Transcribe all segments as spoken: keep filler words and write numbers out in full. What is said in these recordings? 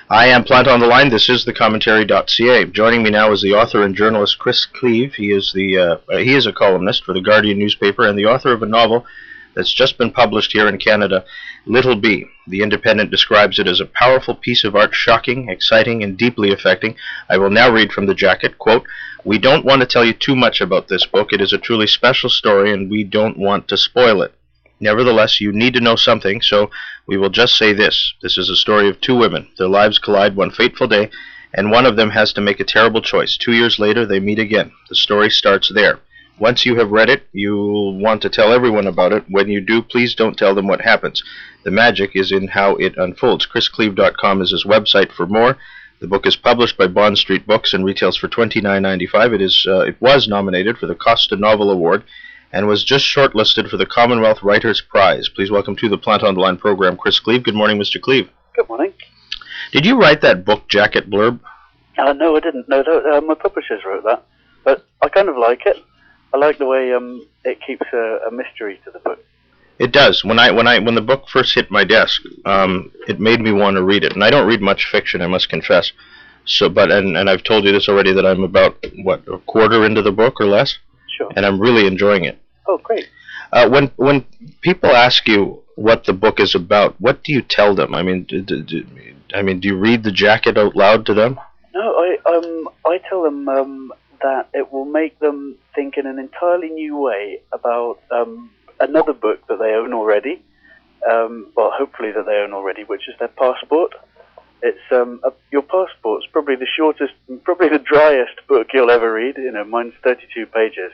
I am Plant on the Line. This is the commentary dot c a. Joining me now is the author and journalist Chris Cleave. He is the uh, he is a columnist for the Guardian newspaper and the author of a novel that's just been published here in Canada, Little Bee. The Independent describes it as a powerful piece of art, shocking, exciting, and deeply affecting. I will now read from the jacket, quote, "We don't want to tell you too much about this book. It is a truly special story, and we don't want to spoil it. Nevertheless, you need to know something, so we will just say this. This is a story of two women. Their lives collide one fateful day, and one of them has to make a terrible choice. Two years later, they meet again. The story starts there. Once you have read it, you'll want to tell everyone about it. When you do, please don't tell them what happens. The magic is in how it unfolds." chris cleave dot com is his website for more. The book is published by Bond Street Books and retails for twenty-nine ninety-five. It is uh, it was nominated for the Costa Novel Award and was just shortlisted for the Commonwealth Writers' Prize. Please welcome to the Plant on the Line program, Chris Cleave. Good morning, Mister Cleave. Good morning. Did you write that book jacket blurb? Uh, no, I didn't. No, uh, my publishers wrote that. But I kind of like it. I like the way um, it keeps a, a mystery to the book. It does. When I when I when the book first hit my desk, um, it made me want to read it. And I don't read much fiction, I must confess. So, but and and I've told you this already, that I'm about what a quarter into the book or less. Sure. And I'm really enjoying it. Oh, great. Uh, when when people ask you what the book is about, what do you tell them? I mean, do, do, do, I mean, do you read the jacket out loud to them? No, I um I tell them um, that it will make them think in an entirely new way about um, another book that they own already. Um, well, hopefully that they own already, which is their passport. It's um a, your passport's probably the shortest, probably the driest book you'll ever read. You know, mine's thirty-two pages.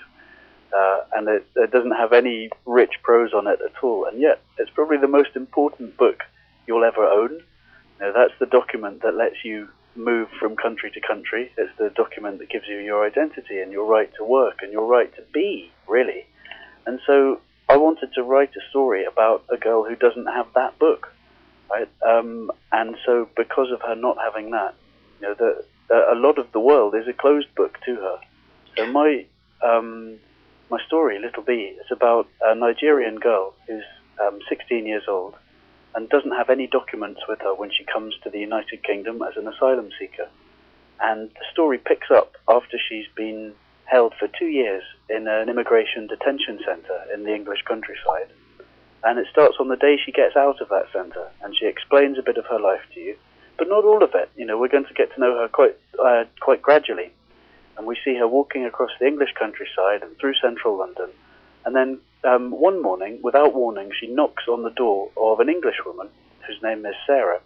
Uh, and it, it doesn't have any rich prose on it at all, and yet it's probably the most important book you'll ever own. You know, that's the document that lets you move from country to country. It's the document that gives you your identity and your right to work and your right to be, really. And so I wanted to write a story about a girl who doesn't have that book, right? Um, and so because of her not having that, you know, the, the, a lot of the world is a closed book to her. So my um, My story, Little Bee, is about a Nigerian girl who's um, sixteen years old and doesn't have any documents with her when she comes to the United Kingdom as an asylum seeker. And the story picks up after she's been held for two years in an immigration detention centre in the English countryside. And it starts on the day she gets out of that centre, and she explains a bit of her life to you, but not all of it. You know, we're going to get to know her quite uh, quite gradually. And we see her walking across the English countryside and through central London. And then um, one morning, without warning, she knocks on the door of an English woman, whose name is Sarah,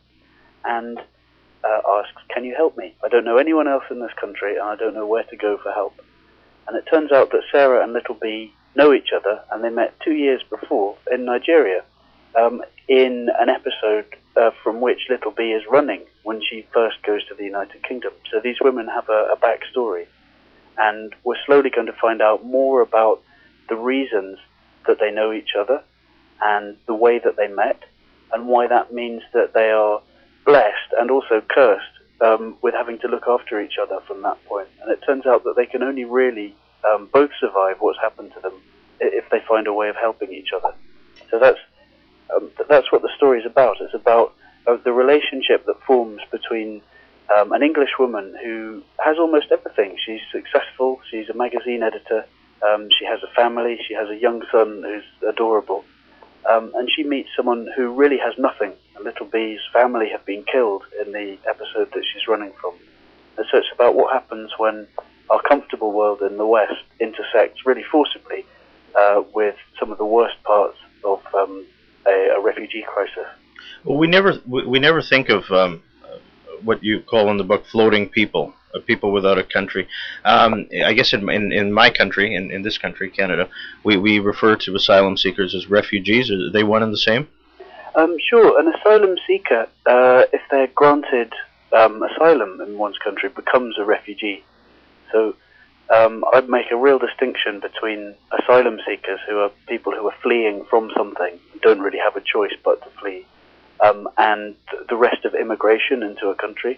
and uh, asks, "Can you help me? I don't know anyone else in this country, and I don't know where to go for help." And it turns out that Sarah and Little Bee know each other, and they met two years before in Nigeria, um, in an episode uh, from which Little Bee is running when she first goes to the United Kingdom. So these women have a, a backstory. And we're slowly going to find out more about the reasons that they know each other and the way that they met and why that means that they are blessed and also cursed um, with having to look after each other from that point. And it turns out that they can only really um, both survive what's happened to them if they find a way of helping each other. So that's um, that's what the story is about. It's about uh, the relationship that forms between Um, an English woman who has almost everything. She's successful, she's a magazine editor, um, she has a family, she has a young son who's adorable, um, and she meets someone who really has nothing. And Little Bee's family have been killed in the episode that she's running from. And so it's about what happens when our comfortable world in the West intersects really forcibly uh, with some of the worst parts of um, a, a refugee crisis. Well, we never we, we never think of Um what you call in the book floating people, uh, people without a country. Um, I guess in, in in my country, in, in this country, Canada, we, we refer to asylum seekers as refugees. Are they one and the same? Um, sure. An asylum seeker, uh, if they're granted um, asylum in one's country, becomes a refugee. So um, I'd make a real distinction between asylum seekers, who are people who are fleeing from something, don't really have a choice but to flee, Um, and the rest of immigration into a country,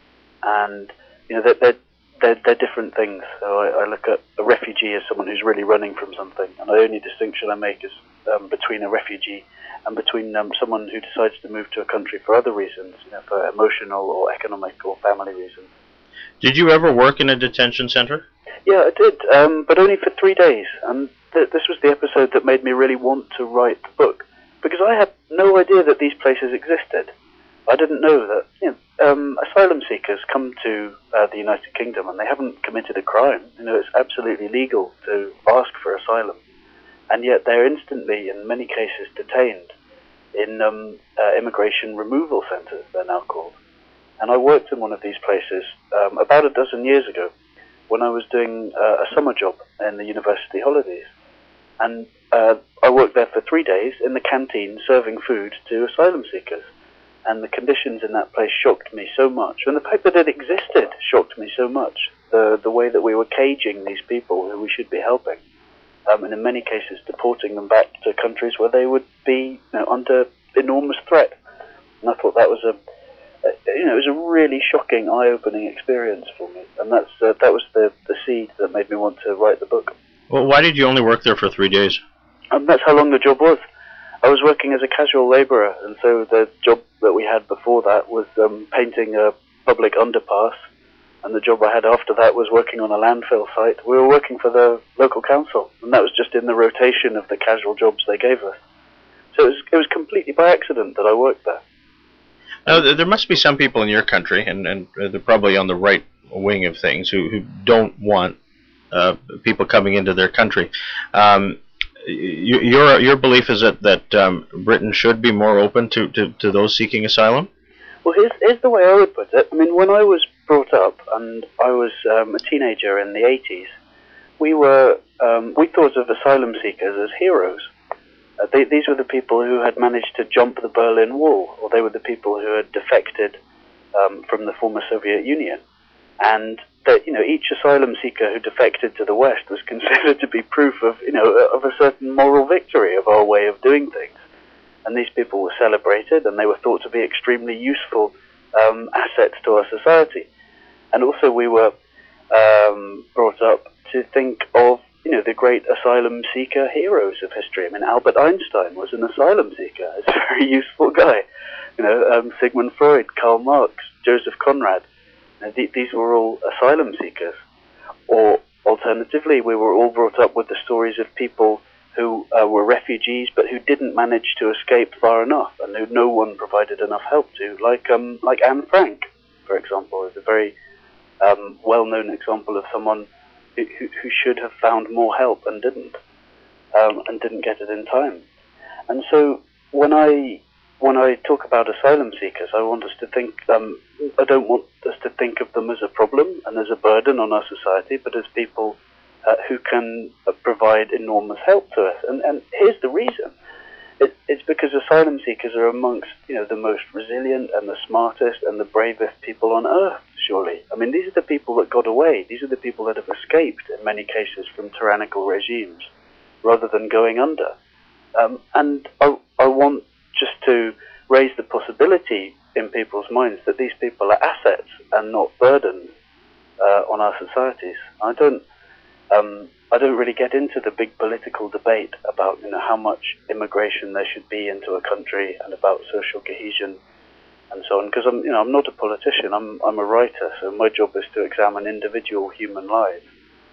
and you know they're they're, they're, they're different things. So I, I look at a refugee as someone who's really running from something, and the only distinction I make is um, between a refugee and between um, someone who decides to move to a country for other reasons, you know, for emotional or economic or family reasons. Did you ever work in a detention center? Yeah, I did, um, but only for three days. And th this was the episode that made me really want to write the book, because I had no idea that these places existed. I didn't know that, you know, um, asylum seekers come to uh, the United Kingdom and they haven't committed a crime. You know, it's absolutely legal to ask for asylum, and yet they're instantly, in many cases, detained in um, uh, immigration removal centres, they're now called. And I worked in one of these places um, about a dozen years ago when I was doing uh, a summer job in the university holidays. And uh, I worked there for three days in the canteen serving food to asylum seekers. And the conditions in that place shocked me so much. And the fact that it existed shocked me so much. The, the way that we were caging these people who we should be helping. Um, and in many cases deporting them back to countries where they would be, you know, under enormous threat. And I thought that was a, a you know, it was a really shocking, eye-opening experience for me. And that's uh, that was the, the seed that made me want to write the book. Well, why did you only work there for three days? Um, that's how long the job was. I was working as a casual labourer, and so the job that we had before that was um, painting a public underpass, and the job I had after that was working on a landfill site. We were working for the local council, and that was just in the rotation of the casual jobs they gave us. So it was, it was completely by accident that I worked there. Now, there must be some people in your country, and, and they're probably on the right wing of things, who, who don't want uh, people coming into their country. Um, Your your belief is that that um, Britain should be more open to, to, to those seeking asylum? Well, here's, here's the way I would put it. I mean, when I was brought up and I was um, a teenager in the eighties, we were um, we thought of asylum seekers as heroes. Uh, they, these were the people who had managed to jump the Berlin Wall, or they were the people who had defected um, from the former Soviet Union. And that, you know, each asylum seeker who defected to the West was considered to be proof of, you know, of a certain moral victory of our way of doing things. And these people were celebrated, and they were thought to be extremely useful um, assets to our society. And also we were um, brought up to think of, you know, the great asylum seeker heroes of history. I mean, Albert Einstein was an asylum seeker. He's a very useful guy. You know, um, Sigmund Freud, Karl Marx, Joseph Conrad. These were all asylum seekers. Or alternatively, we were all brought up with the stories of people who uh, were refugees but who didn't manage to escape far enough and who no one provided enough help to, like um, like Anne Frank, for example, is a very um, well-known example of someone who, who, who should have found more help and didn't, um, and didn't get it in time. And so when I when I talk about asylum seekers, I want us to think, um, I don't want us to think of them as a problem and as a burden on our society, but as people uh, who can uh, provide enormous help to us. And, and here's the reason. It, it's because asylum seekers are amongst, you know, the most resilient and the smartest and the bravest people on earth, surely. I mean, these are the people that got away. These are the people that have escaped, in many cases, from tyrannical regimes, rather than going under. Um, and I, I want just to raise the possibility in people's minds that these people are assets and not burdens uh, on our societies. I don't, um, I don't really get into the big political debate about, you know, how much immigration there should be into a country and about social cohesion and so on, because I'm, you know, I'm not a politician. I'm, I'm a writer, so my job is to examine individual human lives.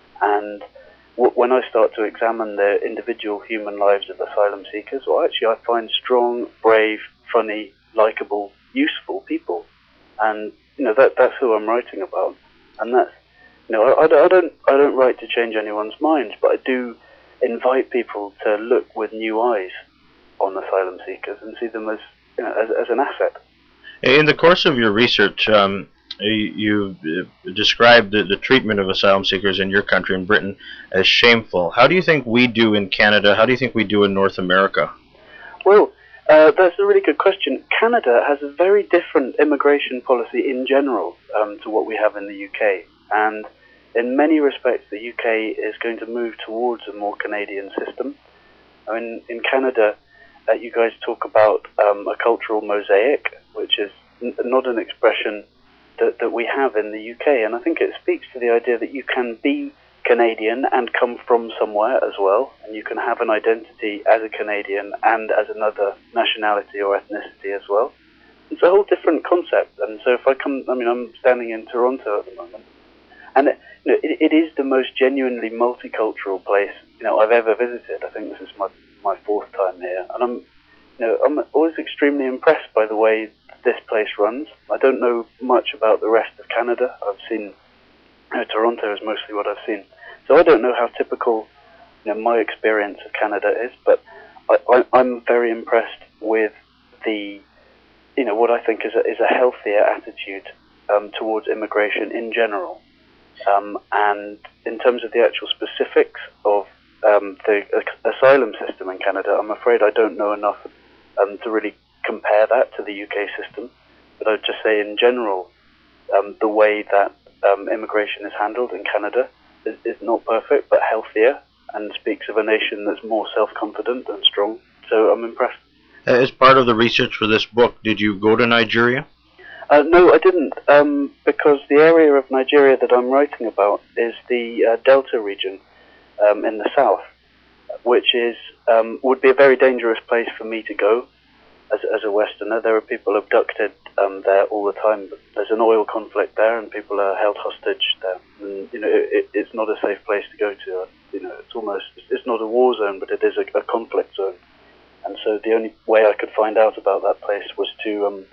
And when I start to examine the individual human lives of asylum seekers, well, actually I find strong, brave, funny, likable, useful people. And, you know, that that's who I'm writing about. And that's, you know, I, I, don't, I don't write to change anyone's minds, but I do invite people to look with new eyes on asylum seekers and see them as, you know, as, as an asset. In the course of your research, um, you, you described the, the treatment of asylum seekers in your country, in Britain, as shameful. How do you think we do in Canada? How do you think we do in North America? Well, uh, that's a really good question. Canada has a very different immigration policy in general um, to what we have in the U K. And in many respects, the U K is going to move towards a more Canadian system. I mean, in Canada, uh, you guys talk about um, a cultural mosaic, which is n not an expression that, that we have in the U K. And I think it speaks to the idea that you can be Canadian and come from somewhere as well, and you can have an identity as a Canadian and as another nationality or ethnicity as well. It's a whole different concept, and so if I come, I mean, I'm standing in Toronto at the moment, and it, you know, it, it is the most genuinely multicultural place, you know, I've ever visited. I think this is my my fourth time here, and I'm, you know, I'm always extremely impressed by the way this place runs. I don't know much about the rest of Canada. I've seen, you know, Toronto is mostly what I've seen, so I don't know how typical, you know, my experience of Canada is, but I, I, I'm very impressed with the, you know, what I think is a, is a healthier attitude um, towards immigration in general. Um, and in terms of the actual specifics of um, the uh, asylum system in Canada, I'm afraid I don't know enough um, to really compare that to the U K system. But I would just say in general, um, the way that um, immigration is handled in Canada is, is not perfect, but healthier, and speaks of a nation that's more self-confident and strong. So I'm impressed. As part of the research for this book, did you go to Nigeria? Uh, no, I didn't, um, because the area of Nigeria that I'm writing about is the uh, Delta region um, in the south, which is um, would be a very dangerous place for me to go as, as a Westerner. There are people abducted um, there all the time. There's an oil conflict there, and people are held hostage there. And, you know, it, it's not a safe place to go to. You know, it's almost it's not a war zone, but it is a, a conflict zone. And so the only way I could find out about that place was to um,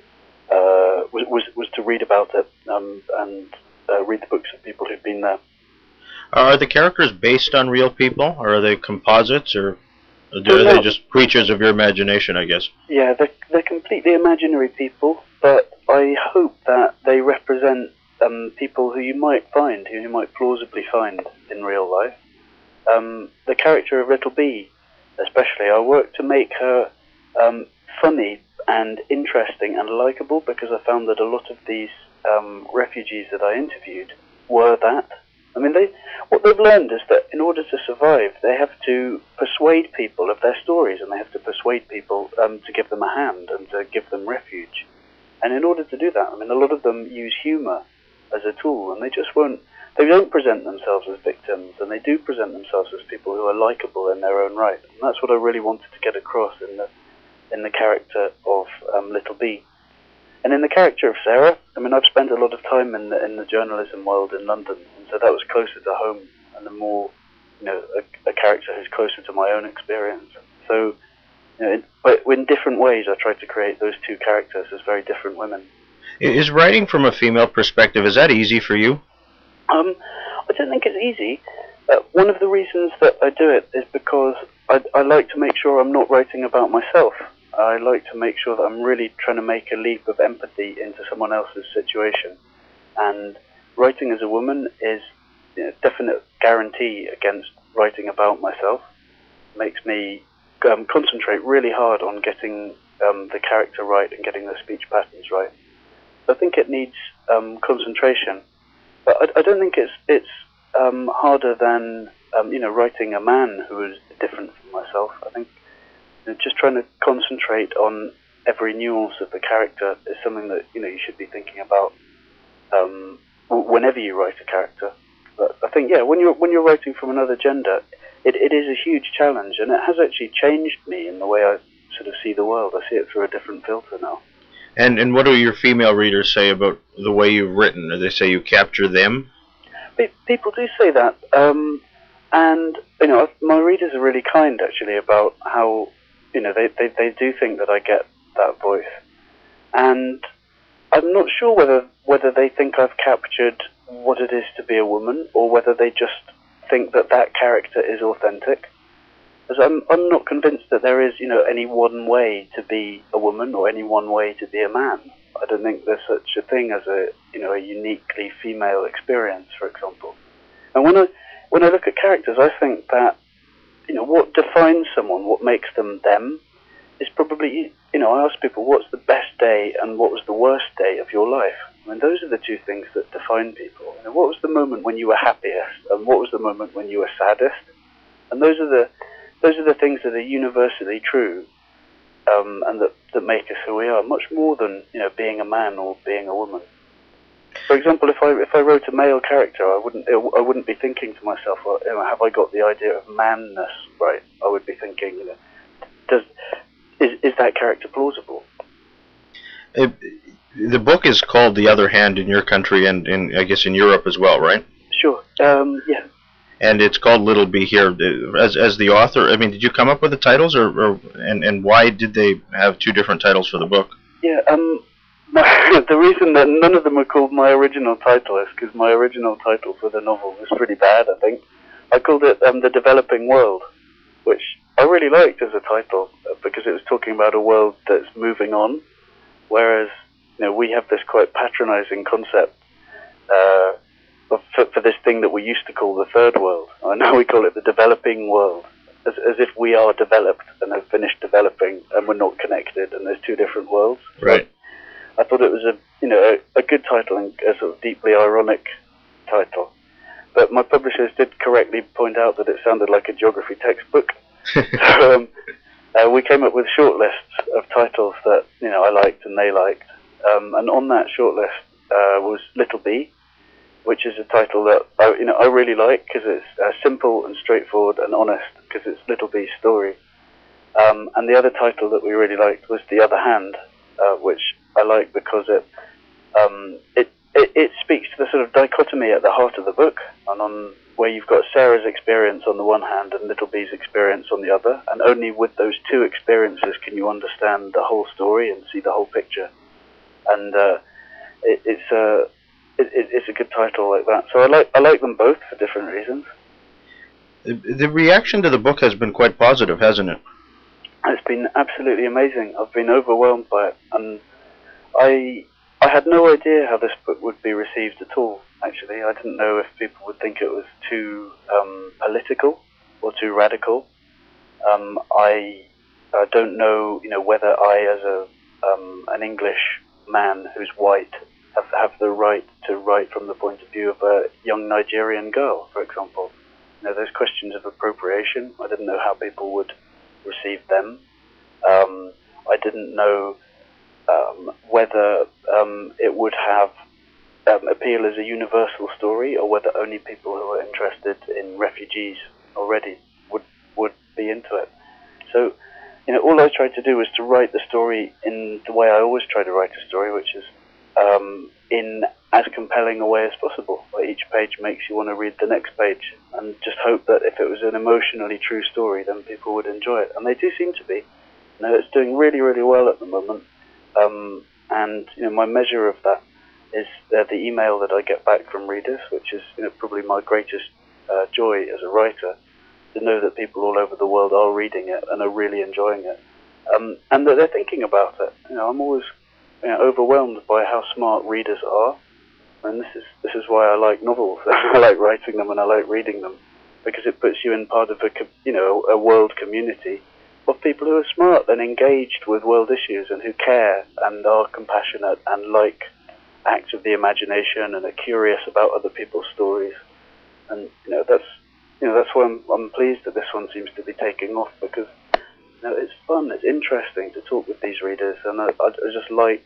uh, was, was was to read about it um, and uh, read the books of people who've been there. Are the characters based on real people, or are they composites, or are So, they no. just creatures of your imagination, I guess? Yeah, they're, they're completely imaginary people, but I hope that they represent um, people who you might find, who you might plausibly find in real life. Um, the character of Little Bee, especially, I worked to make her um, funny and interesting and likable, because I found that a lot of these um, refugees that I interviewed were that. I mean, they what they've learned is that in order to survive, they have to persuade people of their stories, and they have to persuade people um, to give them a hand and to give them refuge. And in order to do that, I mean, a lot of them use humour as a tool, and they just won't, they don't present themselves as victims, and they do present themselves as people who are likeable in their own right. And that's what I really wanted to get across in the in the character of um, Little Bee. And in the character of Sarah, I mean, I've spent a lot of time in the, in the journalism world in London, and so that was closer to home, and a more, you know, a, a character who's closer to my own experience. So, you know, in, but in different ways, I tried to create those two characters as very different women. Is writing from a female perspective, is that easy for you? Um, I don't think it's easy. Uh, one of the reasons that I do it is because I, I like to make sure I'm not writing about myself. I like to make sure that I'm really trying to make a leap of empathy into someone else's situation. And writing as a woman is, you know, a definite guarantee against writing about myself. It makes me um, concentrate really hard on getting um, the character right and getting the speech patterns right. So I think it needs um, concentration. But I, I don't think it's it's um, harder than um, you know, writing a man who is different from myself. I think just trying to concentrate on every nuance of the character is something that, you know, you should be thinking about um, whenever you write a character. But I think, yeah, when you're when you're writing from another gender, it, it is a huge challenge, and it has actually changed me in the way I sort of see the world. I see it through a different filter now. And and what do your female readers say about the way you've written? Do they say you capture them? People do say that, um, and you know, my readers are really kind actually about how, you know, they, they, they do think that I get that voice. And I'm not sure whether whether they think I've captured what it is to be a woman, or whether they just think that that character is authentic. Because I'm, I'm not convinced that there is, you know, any one way to be a woman or any one way to be a man. I don't think there's such a thing as a, you know, a uniquely female experience, for example. And when I when I look at characters, I think that, you know, what defines someone, what makes them them, is probably, you know, I ask people, what's the best day and what was the worst day of your life? I mean, those are the two things that define people. You know, what was the moment when you were happiest, and what was the moment when you were saddest? And those are the those are the things that are universally true, um, and that, that make us who we are, much more than, you know, being a man or being a woman. For example, if I if I wrote a male character, I wouldn't I wouldn't be thinking to myself, well, you know, have I got the idea of manness right? I would be thinking, you know, does is is that character plausible? It, the book is called The Other Hand in your country and in I guess in Europe as well, right? Sure. Um, yeah. And it's called Little B here. As as the author, I mean, did you come up with the titles, or, or and and why did they have two different titles for the book? Yeah. Um. The reason that none of them are called my original title is because my original title for the novel was pretty bad, I think. I called it um, The Developing World, which I really liked as a title because it was talking about a world that's moving on, whereas, you know, we have this quite patronizing concept uh, of, for, for this thing that we used to call the third world. I know we call it the developing world, as, as if we are developed and have finished developing and we're not connected and there's two different worlds. Right. I thought it was a you know a, a good title and a sort of deeply ironic title, but my publishers did correctly point out that it sounded like a geography textbook. so um, uh, we came up with short lists of titles that you know I liked and they liked, um, and on that short list uh, was Little B, which is a title that I, you know I really like because it's uh, simple and straightforward and honest because it's Little B's story. Um, and the other title that we really liked was The Other Hand, uh, which I like because it, um, it it it speaks to the sort of dichotomy at the heart of the book, and on where you've got Sarah's experience on the one hand and Little B's experience on the other, and only with those two experiences can you understand the whole story and see the whole picture. And uh, it, it's a it, it's a good title like that. So I like I like them both for different reasons. The, the reaction to the book has been quite positive, hasn't it? It's been absolutely amazing. I've been overwhelmed by it, and I I had no idea how this book would be received at all. Actually, I didn't know if people would think it was too um, political or too radical. Um, I uh, don't know, you know, whether I, as a um, an English man who's white, have have the right to write from the point of view of a young Nigerian girl, for example. You know, there's questions of appropriation. I didn't know how people would receive them. Um, I didn't know um, whether um, it would have um, appeal as a universal story, or whether only people who are interested in refugees already would would be into it. So, you know, all I tried to do was to write the story in the way I always try to write a story, which is um, in as compelling a way as possible, where each page makes you want to read the next page, and just hope that if it was an emotionally true story, then people would enjoy it. And they do seem to be. You know, it's doing really, really well at the moment. Um, and, you know, my measure of that is uh, the email that I get back from readers, which is, you know, probably my greatest uh, joy as a writer, to know that people all over the world are reading it and are really enjoying it. Um, and that they're thinking about it. You know, I'm always you know, overwhelmed by how smart readers are. And this is this is why I like novels. I like writing them and I like reading them, because it puts you in part of a you know a world community of people who are smart and engaged with world issues and who care and are compassionate and like acts of the imagination and are curious about other people's stories. And you know that's you know that's why I'm I'm pleased that this one seems to be taking off, because you know it's fun, it's interesting to talk with these readers, and I, I just like.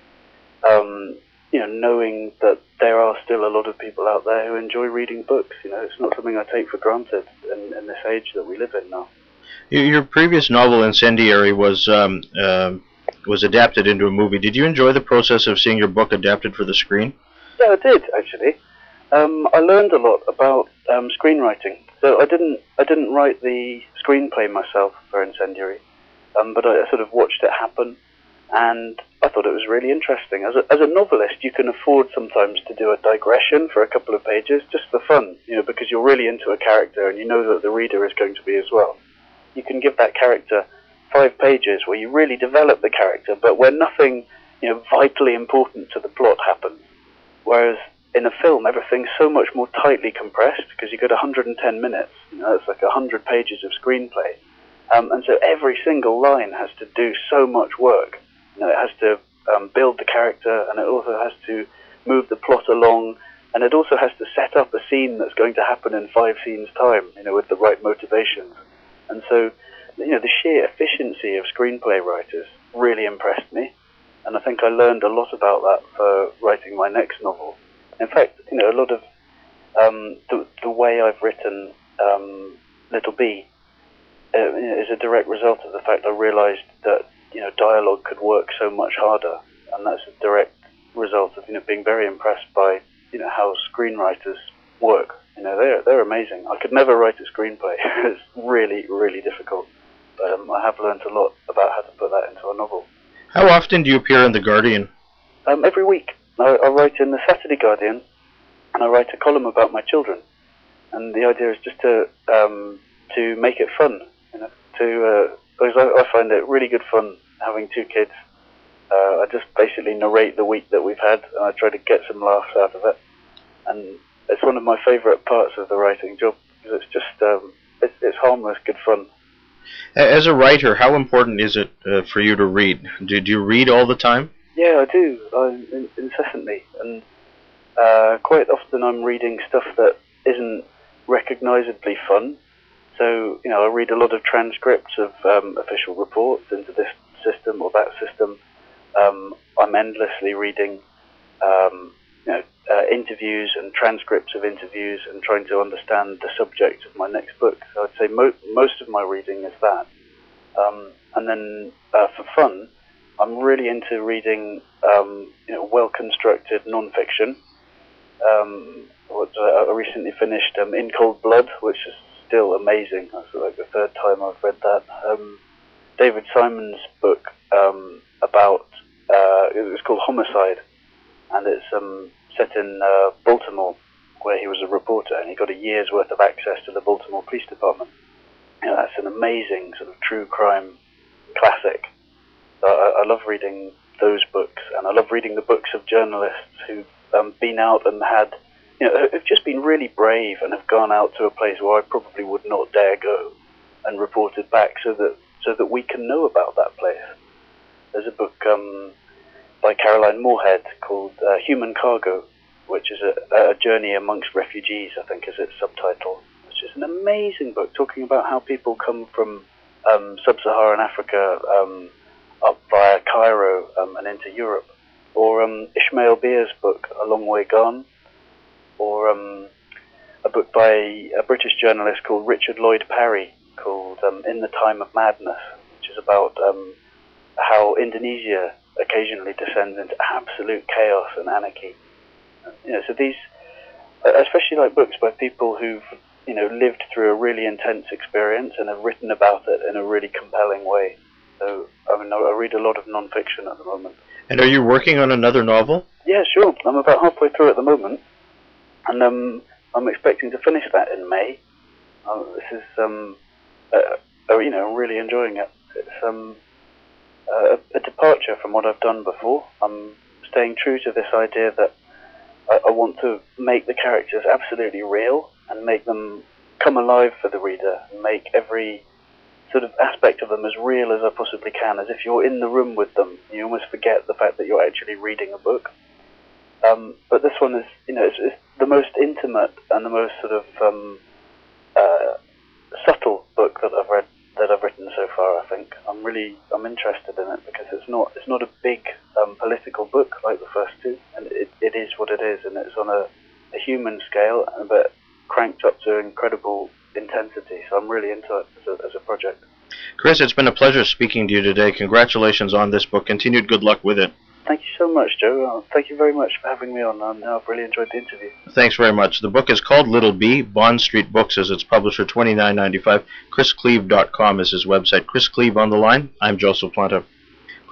Um, you know, knowing that there are still a lot of people out there who enjoy reading books. You know, it's not something I take for granted in, in this age that we live in now. Your previous novel, Incendiary, was um, uh, was adapted into a movie. Did you enjoy the process of seeing your book adapted for the screen? Yeah, I did, actually. Um, I learned a lot about um, screenwriting. So I didn't I didn't write the screenplay myself for Incendiary, um, but I sort of watched it happen. And I thought it was really interesting. As a, as a novelist, you can afford sometimes to do a digression for a couple of pages, just for fun, you know, because you're really into a character and you know that the reader is going to be as well. You can give that character five pages where you really develop the character, but where nothing, you know, vitally important to the plot happens. Whereas in a film, everything's so much more tightly compressed, because you get one hundred ten minutes, you know, it's like one hundred pages of screenplay. Um, and so every single line has to do so much work. You know, it has to um, build the character, and it also has to move the plot along, and it also has to set up a scene that's going to happen in five scenes' time, you know, with the right motivations. And so, you know, the sheer efficiency of screenplay writers really impressed me. and I think I learned a lot about that for writing my next novel. In fact, you know, a lot of um, the, the way I've written um, Little Bee uh, is a direct result of the fact I realised that, you know, dialogue could work so much harder, and that's a direct result of, you know, being very impressed by, you know, how screenwriters work. You know, they're they're amazing. I could never write a screenplay. It's really, really difficult. But um, I have learned a lot about how to put that into a novel. How often do you appear in The Guardian? Um, every week. I, I write in the Saturday Guardian, and I write a column about my children. And the idea is just to um, to make it fun. You know, to uh, because I, I find it really good fun having two kids. Uh, I just basically narrate the week that we've had, and I try to get some laughs out of it. And it's one of my favourite parts of the writing job, because it's just um, it's, it's harmless, good fun. As a writer, how important is it uh, for you to read? Do, do you read all the time? Yeah, I do, I, in, incessantly, and uh, quite often I'm reading stuff that isn't recognisably fun. So, you know, I read a lot of transcripts of um, official reports into this system or that system. Um, I'm endlessly reading, um, you know, uh, interviews and transcripts of interviews and trying to understand the subject of my next book. So I'd say mo most of my reading is that. Um, and then uh, for fun, I'm really into reading, um, you know, well-constructed non-fiction. Um, what, uh, I recently finished um, In Cold Blood, which is still amazing. That's like the third time I've read that. Um, David Simon's book um, about, uh, it was called Homicide, and it's um, set in uh, Baltimore, where he was a reporter, and he got a year's worth of access to the Baltimore Police Department. You know, that's an amazing sort of true crime classic. So I, I love reading those books, and I love reading the books of journalists who've um, been out and had, you know, have just been really brave and have gone out to a place where I probably would not dare go, and reported back so that so that we can know about that place. There's a book um, by Caroline Moorhead called uh, Human Cargo, which is a, a journey amongst refugees, I think is its subtitle. It's just an amazing book talking about how people come from um, sub-Saharan Africa um, up via Cairo um, and into Europe. Or um, Ishmael Beer's book, A Long Way Gone. Or um, a book by a British journalist called Richard Lloyd Parry called um, In the Time of Madness, which is about um, how Indonesia occasionally descends into absolute chaos and anarchy. You know, so these, especially like books by people who've, you know, lived through a really intense experience and have written about it in a really compelling way. So, I mean, I read a lot of non-fiction at the moment. And are you working on another novel? Yeah, sure. I'm about halfway through at the moment, and um, I'm expecting to finish that in May. Uh, this is, um, uh, uh, you know, I'm really enjoying it. It's um, uh, a, a departure from what I've done before. I'm staying true to this idea that I, I want to make the characters absolutely real and make them come alive for the reader, and make every sort of aspect of them as real as I possibly can, as if you're in the room with them. You almost forget the fact that you're actually reading a book. Um, but this one is, you know, it's, it's the most intimate and the most sort of um, uh, subtle book that I've read, that I've written so far. I think I'm really, I'm interested in it because it's not, it's not a big um, political book like the first two, and it, it is what it is, and it's on a, a human scale, but cranked up to incredible intensity. So I'm really into it as a, as a project. Chris, it's been a pleasure speaking to you today. Congratulations on this book. Continued good luck with it. Thank you so much, Joe. Uh, thank you very much for having me on. Um, I've really enjoyed the interview. Thanks very much. The book is called Little Bee. Bond Street Books is its publisher, twenty-nine ninety-five. Chris Cleave dot com is his website. Chris Cleave on the line. I'm Joseph Planta.